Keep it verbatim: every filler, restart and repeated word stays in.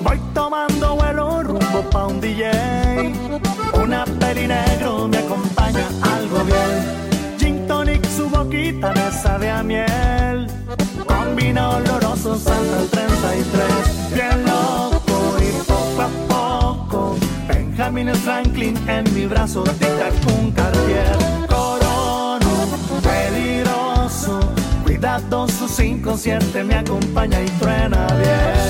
Voy tomando vuelo rumbo pa' un D J. Una peli negro me acompaña algo bien. Gin tonic, su boquita me sabe a miel. Combina oloroso Santa el treinta y tres. Bien loco y poco a poco Benjamin Franklin en mi brazo dicta un Cartier. Corono, peligroso, cuidadoso, sin consciente me acompaña y truena bien.